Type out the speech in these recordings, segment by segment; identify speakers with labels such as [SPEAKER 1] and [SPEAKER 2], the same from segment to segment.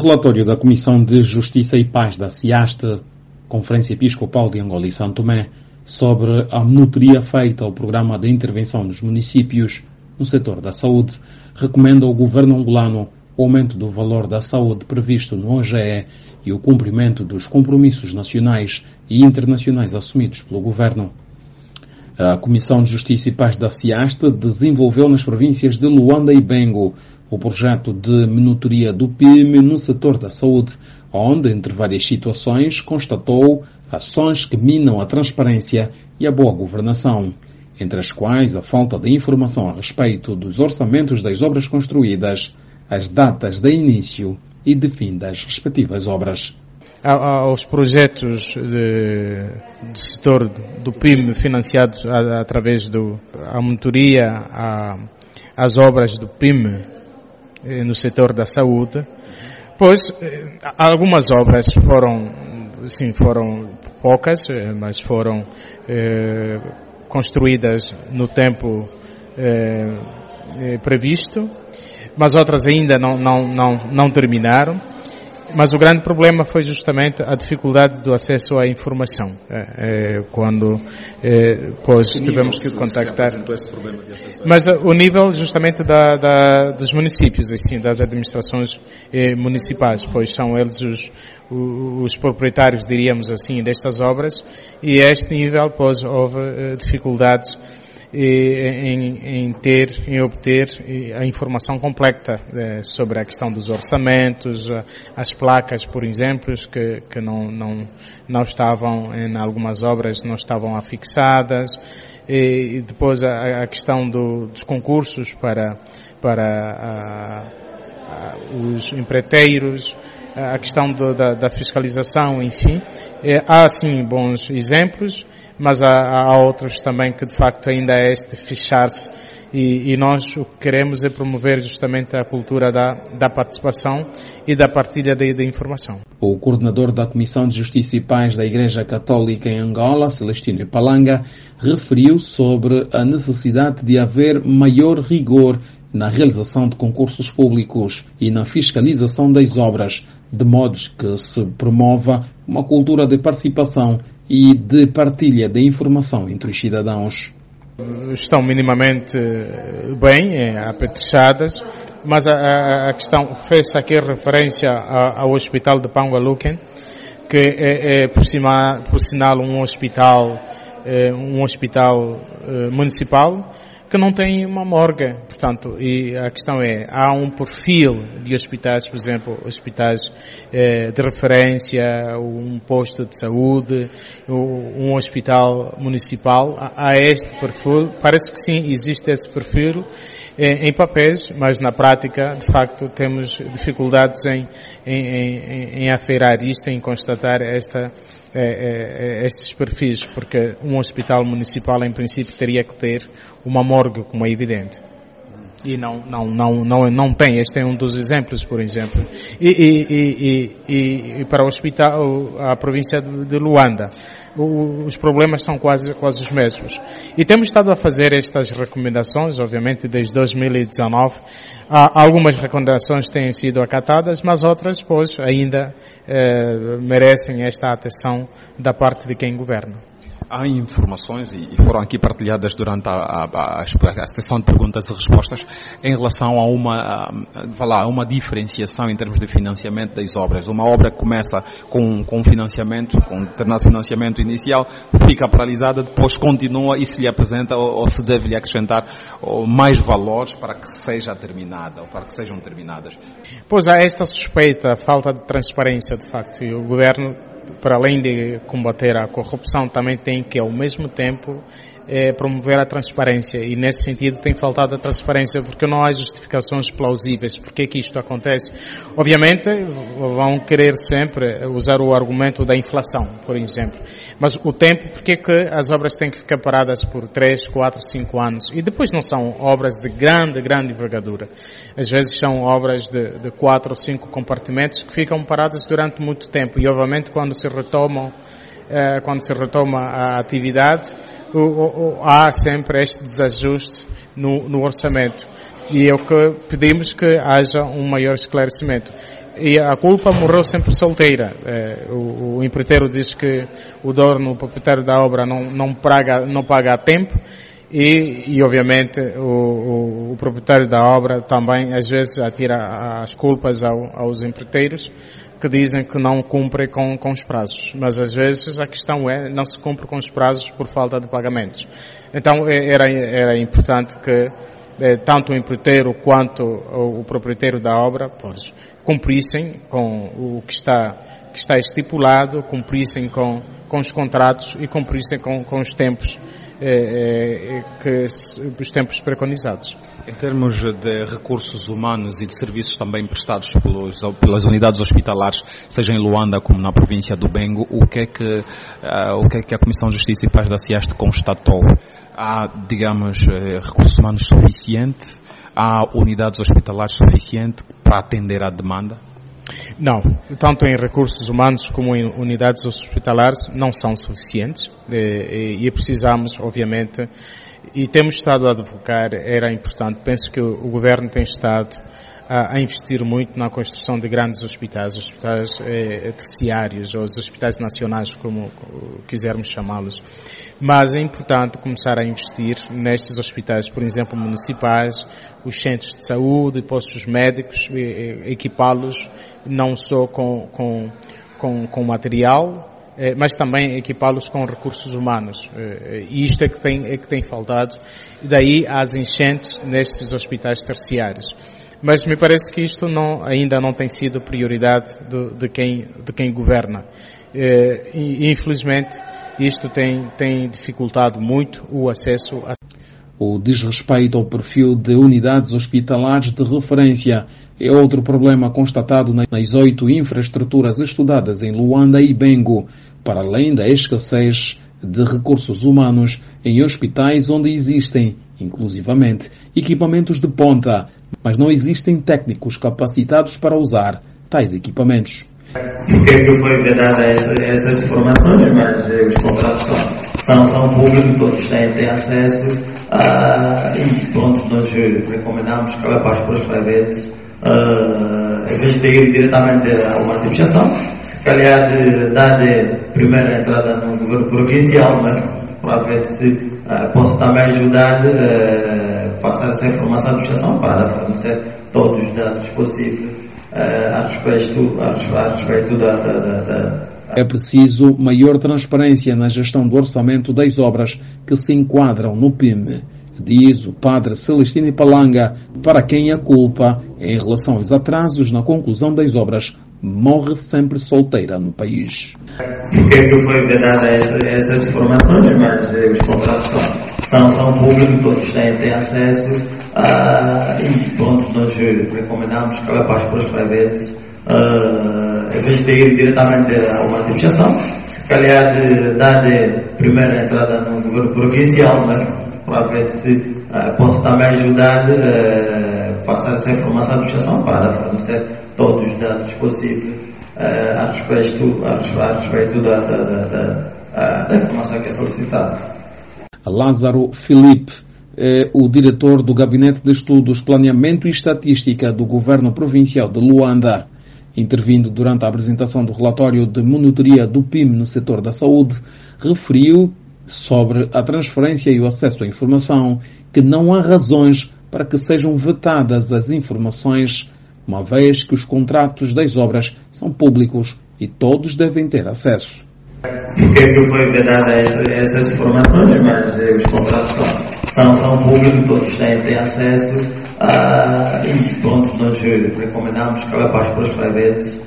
[SPEAKER 1] relatório da Comissão de Justiça e Paz da CIAST, Conferência Episcopal de Angola e São Tomé, sobre a monitoria feita ao Programa de Intervenção nos Municípios no setor da saúde, recomenda ao governo angolano o aumento do valor da saúde previsto no OGE e o cumprimento dos compromissos nacionais e internacionais assumidos pelo governo. A Comissão de Justiça e Paz da CIAST desenvolveu nas províncias de Luanda e Bengo o projeto de monitoria do PIM no setor da saúde, onde, entre várias situações, constatou ações que minam a transparência e a boa governação, entre as quais a falta de informação a respeito dos orçamentos das obras construídas, as datas de início e de fim das respectivas obras.
[SPEAKER 2] Aos projetos de setor do PIM financiados através da monitoria às obras do PIM no setor da saúde, pois algumas obras foram poucas, mas foram construídas no tempo previsto, mas outras ainda não terminaram. Mas o grande problema foi justamente a dificuldade do acesso à informação. Quando pois tivemos que contactar. Mas o nível justamente dos municípios, assim, das administrações municipais, pois são eles os proprietários, diríamos assim, destas obras, e a este nível, pois, houve dificuldades em obter a informação completa sobre a questão dos orçamentos, as placas, por exemplo, que não estavam, em algumas obras não estavam afixadas, e depois a questão dos concursos para os empreiteiros, a questão da fiscalização, enfim. Há sim bons exemplos, mas há outros também que de facto ainda é este fechar-se, e nós o que queremos é promover justamente a cultura da participação e da partilha de informação.
[SPEAKER 1] O coordenador da Comissão de Justiça e Paz da Igreja Católica em Angola, Celestino Palanga, referiu sobre a necessidade de haver maior rigor na realização de concursos públicos e na fiscalização das obras, de modo que se promova uma cultura de participação e de partilha de informação entre os cidadãos.
[SPEAKER 2] Estão minimamente bem apetrechadas, mas a questão fez-se aqui referência ao Hospital de Pangualuken, que é por sinal um hospital municipal, que não tem uma morgue, portanto, e a questão há um perfil de hospitais, por exemplo, hospitais de referência, um posto de saúde, um hospital municipal, há este perfil, parece que sim, existe esse perfil em papéis, mas na prática, de facto, temos dificuldades em afeirar isto, em constatar estes perfis, porque um hospital municipal, em princípio, teria que ter uma morgue, como é evidente. E não tem. Este é um dos exemplos, por exemplo. E para o hospital, a província de Luanda, os problemas são quase os mesmos. E temos estado a fazer estas recomendações, obviamente, desde 2019. Algumas recomendações têm sido acatadas, mas outras, pois, ainda merecem esta atenção da parte de quem governa.
[SPEAKER 3] Há informações, e foram aqui partilhadas durante a sessão de perguntas e respostas, em relação a uma diferenciação em termos de financiamento das obras. Uma obra que começa com financiamento, com determinado financiamento inicial, fica paralisada, depois continua e se lhe apresenta ou se deve-lhe acrescentar mais valores para que seja terminada, ou para que sejam terminadas.
[SPEAKER 2] Pois há esta suspeita, falta de transparência, de facto, e o governo, para além de combater a corrupção, também tem que, ao mesmo tempo, promover a transparência, e nesse sentido tem faltado a transparência porque não há justificações plausíveis. Porque é que isto acontece? Obviamente vão querer sempre usar o argumento da inflação, por exemplo, mas o tempo, porque é que as obras têm que ficar paradas por 3, 4, 5 anos, e depois não são obras de grande envergadura, às vezes são obras de 4 ou 5 compartimentos que ficam paradas durante muito tempo, e obviamente quando se retoma a atividade, há sempre este desajuste no orçamento, e é o que pedimos, que haja um maior esclarecimento. e a culpa morreu sempre solteira. O empreiteiro diz que o dono, o proprietário da obra, não paga a tempo e obviamente o proprietário da obra também às vezes atira as culpas aos empreiteiros que dizem que não cumprem com os prazos. Mas às vezes a questão não se cumpre com os prazos por falta de pagamentos. Então era importante que tanto o empreiteiro quanto o proprietário da obra cumprissem com o que está estipulado, cumprissem com os contratos e cumprissem com os tempos os tempos preconizados.
[SPEAKER 3] Em termos de recursos humanos e de serviços também prestados pelas unidades hospitalares, seja em Luanda como na província do Bengo, o que é que a Comissão de Justiça e Paz da SIASTE constatou? Há, digamos, recursos humanos suficientes? Há unidades hospitalares suficientes para atender à demanda?
[SPEAKER 2] Não, tanto em recursos humanos como em unidades hospitalares não são suficientes e precisamos, obviamente, e temos estado a advocar, era importante, penso que o Governo tem estado a investir muito na construção de grandes hospitais terciários, ou os hospitais nacionais, como quisermos chamá-los. Mas é importante começar a investir nestes hospitais, por exemplo, municipais, os centros de saúde, postos médicos, equipá-los não só com material, mas também equipá-los com recursos humanos. E isto é que tem faltado. E daí as enchentes nestes hospitais terciários. Mas me parece que isto ainda não tem sido prioridade de quem governa. E infelizmente isto tem dificultado muito o acesso a...
[SPEAKER 1] O desrespeito ao perfil de unidades hospitalares de referência é outro problema constatado nas 8 infraestruturas estudadas em Luanda e Bengo, para além da escassez de recursos humanos em hospitais onde existem, inclusivamente, equipamentos de ponta, mas não existem técnicos capacitados para usar tais equipamentos.
[SPEAKER 4] Porque foi vedada essas informações, mas os contratos são públicos, todos têm acesso e pronto, nós recomendamos que ela passe por as vezes, em vez de ir diretamente a uma administração, que aliás dá de primeira entrada no governo provincial, para ver se posso também ajudar a passar essa informação à administração para fornecer todos os dados possíveis a respeito da...
[SPEAKER 1] É preciso maior transparência na gestão do orçamento das obras que se enquadram no PIM, diz o padre Celestino Palanga, para quem a culpa, em relação aos atrasos na conclusão das obras, morre sempre solteira no país.
[SPEAKER 4] Porque foi vedada essas informações, mas os contratos são públicos, todos têm acesso e pronto, nós recomendamos que ela passe por as vezes, em vez de ir diretamente a uma administração, que aliás dá de primeira entrada no governo provincial, para ver se posso também ajudar a passar essa informação à administração para fornecer todos os dados possíveis a respeito da informação que é solicitada.
[SPEAKER 1] Lázaro Filipe é o diretor do Gabinete de Estudos, Planeamento e Estatística do Governo Provincial de Luanda. Intervindo durante a apresentação do relatório de monitoria do PIM no setor da saúde, referiu sobre a transferência e o acesso à informação que não há razões para que sejam vetadas as informações, uma vez que os contratos das obras são públicos e todos devem ter acesso.
[SPEAKER 4] Porque foi vedada essas informações, mas os contratos são públicos, todos têm acesso e pronto, nós recomendamos que ela passe por as vezes,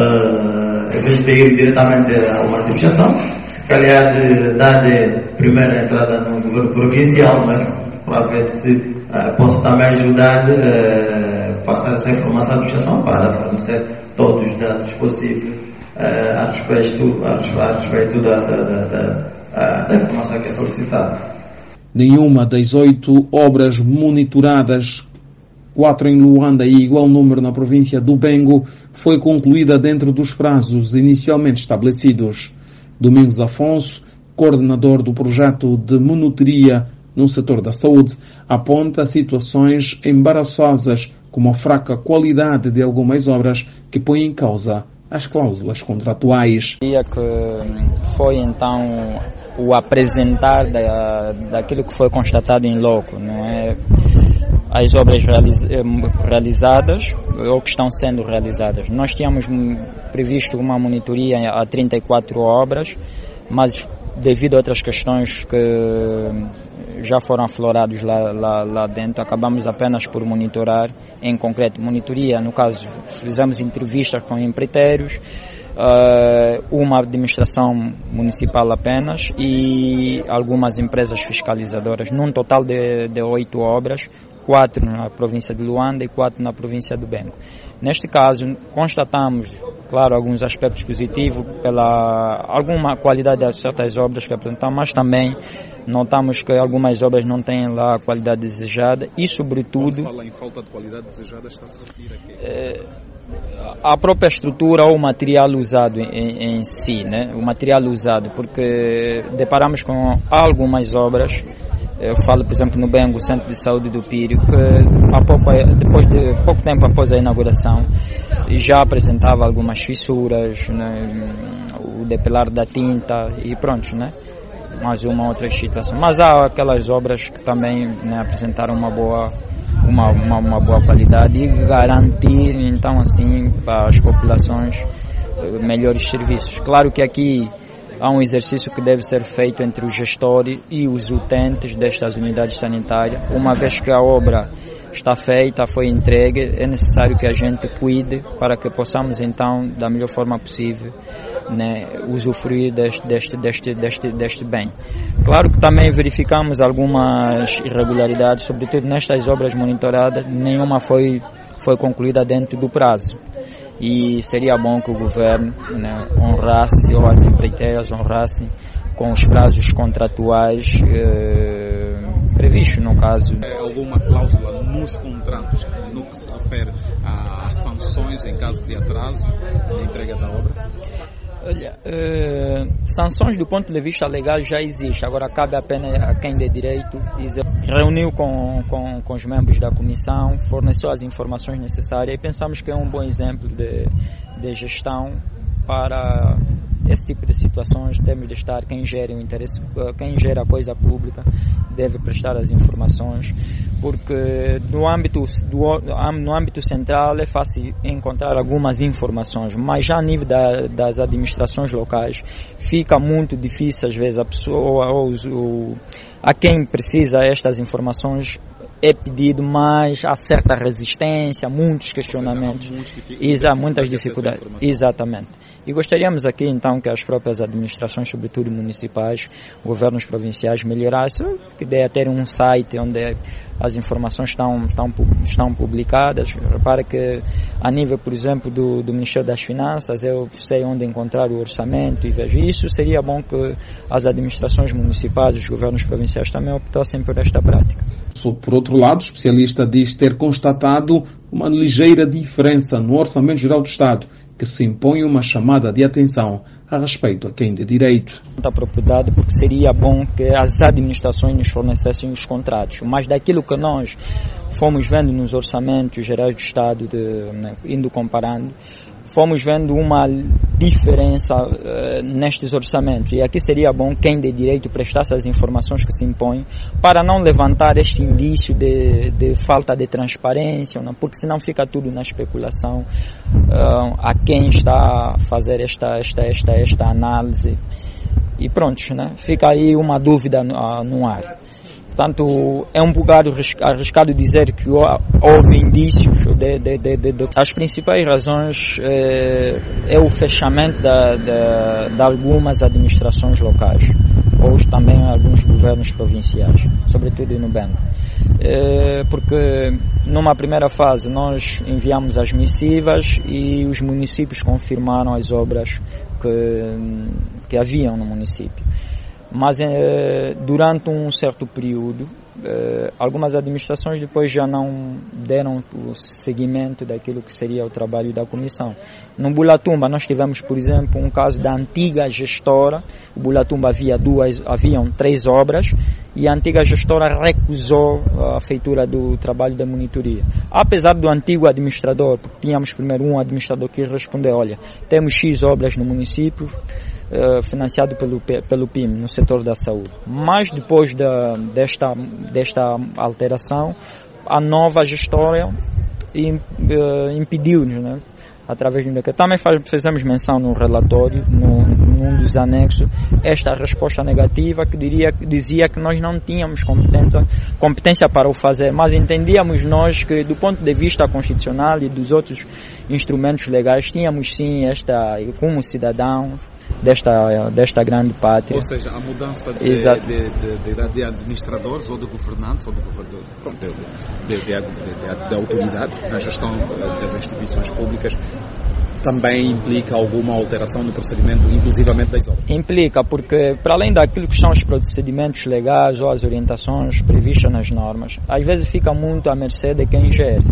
[SPEAKER 4] em vez de ir diretamente a uma administração, que aliás dá de primeira entrada no governo provincial, para ver se posso também ajudar a passar essa informação à administração para fornecer todos os dados possíveis a respeito da informação que é solicitada.
[SPEAKER 1] Nenhuma das 8 obras monitoradas, 4 em Luanda e igual número na província do Bengo, foi concluída dentro dos prazos inicialmente estabelecidos. Domingos Afonso, coordenador do projeto de monitoria no setor da saúde, aponta situações embaraçosas, como a fraca qualidade de algumas obras que põem em causa as cláusulas contratuais.
[SPEAKER 5] Que foi então o apresentar daquilo que foi constatado em loco, né? As obras realizadas ou que estão sendo realizadas. Nós tínhamos previsto uma monitoria a 34 obras, mas devido a outras questões que já foram afloradas lá dentro, acabamos apenas por monitorar, em concreto, monitoria, no caso, fizemos entrevistas com empreiteiros, uma administração municipal apenas e algumas empresas fiscalizadoras, num total de 8 obras, 4 na província de Luanda e 4 na província do Bengo. Neste caso, constatamos, claro, alguns aspectos positivos pela alguma qualidade de certas obras que apresentamos, mas também notamos que algumas obras não têm lá a qualidade desejada e, sobretudo...
[SPEAKER 3] Quando fala em falta de qualidade desejada, está-se a referir a quê?
[SPEAKER 5] A própria estrutura ou o material usado em si, né? O material usado, porque deparamos com algumas obras. Eu falo, por exemplo, no Bengo, Centro de Saúde do Pírio, que depois de pouco tempo após a inauguração já apresentava algumas fissuras, né? O depilar da tinta e pronto, né? Mais uma outra situação. Mas há aquelas obras que também, né, apresentaram uma boa qualidade e garantir então assim para as populações melhores serviços. Claro que aqui há um exercício que deve ser feito entre o gestor e os utentes destas unidades sanitárias. Uma vez que a obra está feita, foi entregue, é necessário que a gente cuide para que possamos então, da melhor forma possível, né, usufruir deste bem. Claro que também verificamos algumas irregularidades, sobretudo nestas obras monitoradas, nenhuma foi concluída dentro do prazo. E seria bom que o governo, né, honrasse, ou as empreiteiras honrassem com os prazos contratuais previstos, no caso.
[SPEAKER 3] Alguma cláusula nos contratos no que se refere a sanções em caso de atraso na entrega da obra?
[SPEAKER 5] Olha, sanções do ponto de vista legal já existe, agora cabe apenas a quem dê direito. Reuniu com os membros da comissão, forneceu as informações necessárias e pensamos que é um bom exemplo de gestão para esse tipo de situações. Temos de estar, quem gera o interesse, quem gera a coisa pública deve prestar as informações, porque no âmbito central é fácil encontrar algumas informações, mas já a nível das administrações locais fica muito difícil às vezes a pessoa ou a quem precisa estas informações é pedido, mas há certa resistência, muitos questionamentos, muitas dificuldades. Exatamente. E gostaríamos aqui então que as próprias administrações, sobretudo municipais, governos provinciais, melhorassem, que dê a ter um site onde as informações estão publicadas. Repara que a nível, por exemplo, do Ministério das Finanças, eu sei onde encontrar o orçamento e vejo isso. Seria bom que as administrações municipais, os governos provinciais também optassem por esta prática.
[SPEAKER 1] Por outro lado, o especialista diz ter constatado uma ligeira diferença no Orçamento Geral do Estado, que se impõe uma chamada de atenção a respeito a quem de direito.
[SPEAKER 5] Da propriedade, porque seria bom que as administrações nos fornecessem os contratos, mas daquilo que nós fomos vendo nos orçamentos gerais do Estado, indo comparando, fomos vendo uma diferença nestes orçamentos, e aqui seria bom quem de direito prestasse as informações que se impõem para não levantar este indício de falta de transparência, não? Porque senão fica tudo na especulação a quem está a fazer esta análise e pronto, né? Fica aí uma dúvida no ar. Portanto, é um bocado arriscado dizer que houve indícios as principais razões é o fechamento de algumas administrações locais, ou também alguns governos provinciais, sobretudo no Bengo. Porque numa primeira fase nós enviamos as missivas e os municípios confirmaram as obras que haviam no município. Mas durante um certo período, algumas administrações depois já não deram o seguimento daquilo que seria o trabalho da comissão. No Bulatumba nós tivemos, por exemplo, um caso da antiga gestora. O Bulatumba haviam 3 obras e a antiga gestora recusou a feitura do trabalho da monitoria. Apesar do antigo administrador, porque tínhamos primeiro um administrador que respondeu, olha, temos X obras no município, financiado pelo PIM, no setor da saúde. Mas depois desta alteração, a nova gestora impediu-nos, né? Através de um decreto. Também fizemos menção no relatório, num dos anexos, esta resposta negativa que dizia que nós não tínhamos competência para o fazer, mas entendíamos nós que do ponto de vista constitucional e dos outros instrumentos legais, tínhamos sim como cidadãos desta grande pátria.
[SPEAKER 3] Ou seja, a mudança de administradores ou de governantes ou de autoridade na gestão das instituições públicas também implica alguma alteração no procedimento, inclusivamente das obras? Implica,
[SPEAKER 5] porque para além daquilo que são os procedimentos legais ou as orientações previstas nas normas, às vezes fica muito à mercê de quem gere.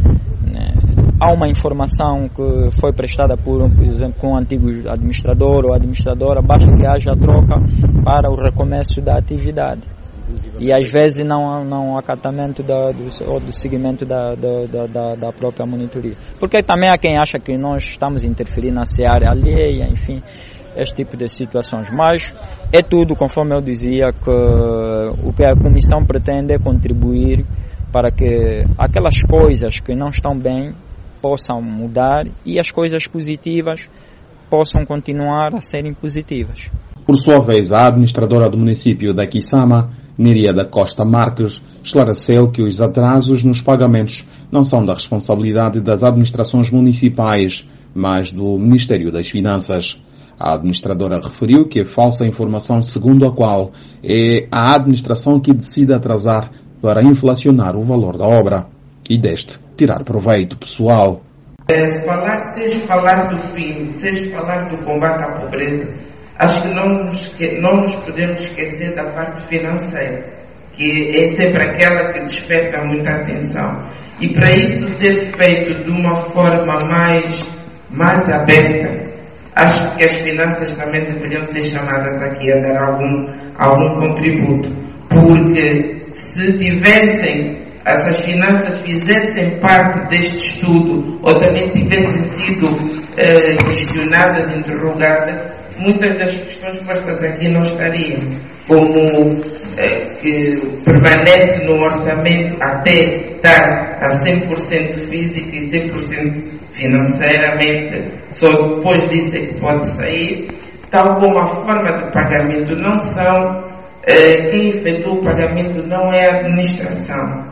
[SPEAKER 5] Há uma informação que foi prestada por exemplo, com o antigo administrador ou administradora, basta que haja troca para o recomeço da atividade. E às vezes não há acatamento do seguimento da própria monitoria. Porque também há quem acha que nós estamos interferindo na seara alheia, enfim, este tipo de situações. Mas é tudo, conforme eu dizia, que o que a Comissão pretende é contribuir para que aquelas coisas que não estão bem possam mudar e as coisas positivas possam continuar a serem positivas.
[SPEAKER 1] Por sua vez, a administradora do município da Quissama, Níria da Costa Marques, esclareceu que os atrasos nos pagamentos não são da responsabilidade das administrações municipais, mas do Ministério das Finanças. A administradora referiu que é falsa a informação segundo a qual é a administração que decide atrasar para inflacionar o valor da obra e deste tirar proveito pessoal.
[SPEAKER 6] Seja falar do PIM, seja falar do combate à pobreza, acho que não nos podemos esquecer da parte financeira, que é sempre aquela que desperta muita atenção. E para isso ser feito de uma forma mais aberta, acho que as finanças também deveriam ser chamadas aqui a dar algum contributo, porque se tivessem essas finanças fizessem parte deste estudo ou também tivessem sido questionadas, interrogadas, muitas das questões postas aqui não estariam. Como que permanece no orçamento até estar a 100% físico e 100% financeiramente, só depois disso é que pode sair, tal como a forma de pagamento não são, quem efetua o pagamento não é a administração.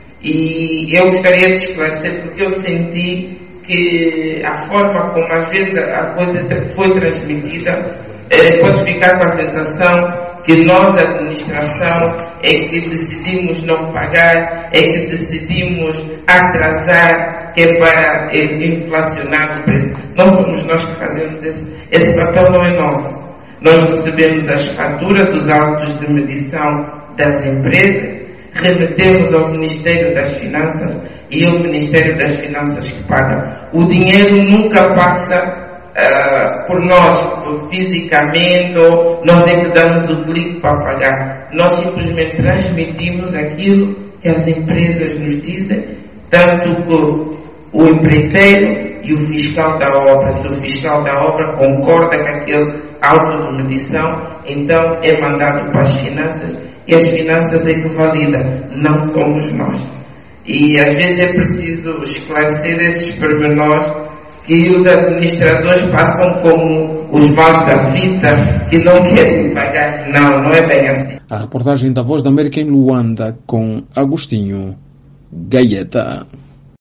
[SPEAKER 6] E eu gostaria de esclarecer porque eu senti que a forma como às vezes a coisa foi transmitida pode ficar com a sensação que nós, a administração, é que decidimos não pagar, é que decidimos atrasar, que é para inflacionar o preço. Não somos nós que fazemos esse papel, não é nosso. Nós recebemos as faturas, os autos de medição das empresas, remetemos ao Ministério das Finanças e é o Ministério das Finanças que paga. O dinheiro nunca passa por nós fisicamente, ou nós é que damos o clique para pagar. Nós simplesmente transmitimos aquilo que as empresas nos dizem, tanto que o empreiteiro e o fiscal da obra. Se o fiscal da obra concorda com aquele auto de medição, então é mandado para as finanças e as finanças é que validam, não somos nós. E às vezes é preciso esclarecer esses pormenores que os administradores passam como os maus da fita, que não querem pagar. Não é bem assim.
[SPEAKER 1] A reportagem da Voz da América em Luanda com Agostinho Gaeta.